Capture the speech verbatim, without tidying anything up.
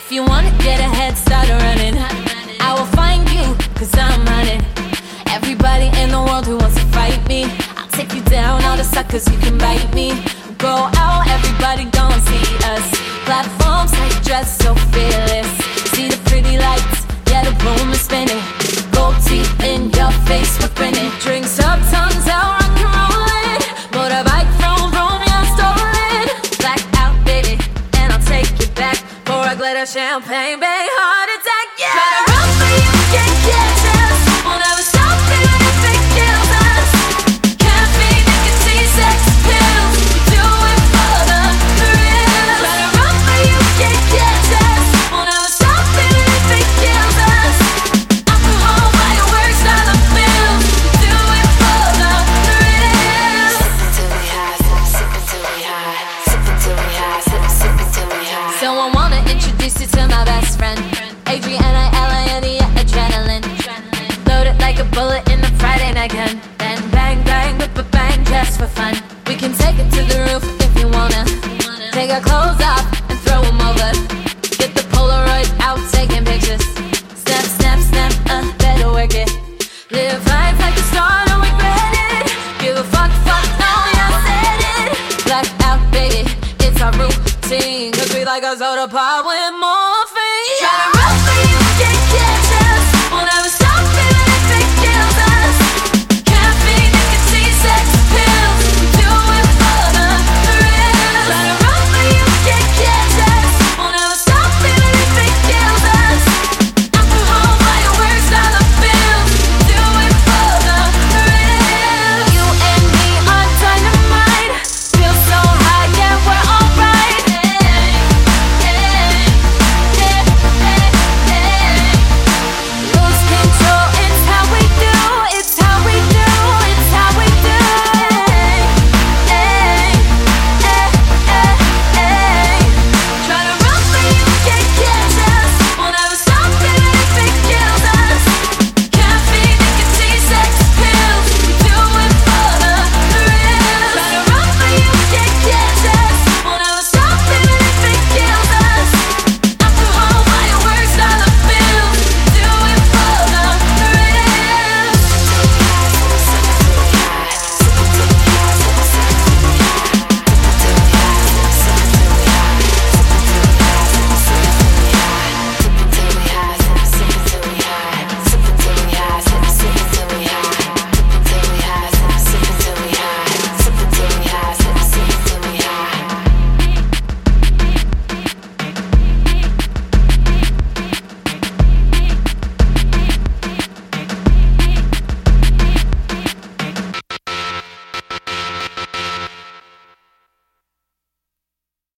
If you wanna get ahead, start running. I will find you, cause I'm running. Everybody in the world who wants to fight me, I'll take you down, all the suckers who can bite me. Go out, everybody gon' see us. Platforms like dress so fearless. See the pretty lights, yeah, the room is spinning. Gold teeth in your face, we're grinning. Drinks up, tongues out, rock and rollin'. Motorbike from Rome, yeah, stolen. Black out, baby, and I'll take you back for a glitter champagne, babe, heart attack, yeah. Try to run, but you can't catch us. We'll never stop, even if it kills us. Caffeine, nicotine, sex pills, we do it for the thrill. Try to run, but you can't catch us. We'll never stop, even if it kills us. Alcohol, fireworks, dollar bills, we do it for the thrill. Sippin' till we high, sippin' till we high, sippin' till we high, sippin' sippin' till we high. So I wanna introduce you to my best friend, Adriana, Ella, and the adrenaline. Loaded like a bullet in the Friday night gun. Then bang, bang, whip a bang, just for fun. We can take it to the roof if you wanna. Take our clothes off and throw them over. Get the Polaroid out, taking pictures. Snap, snap, snap, uh, better work it. Live life like a star, don't regret it. Give a fuck, fuck, no, yeah, I said it. Black out, baby, it's our routine. Cause we like a soda pop with more.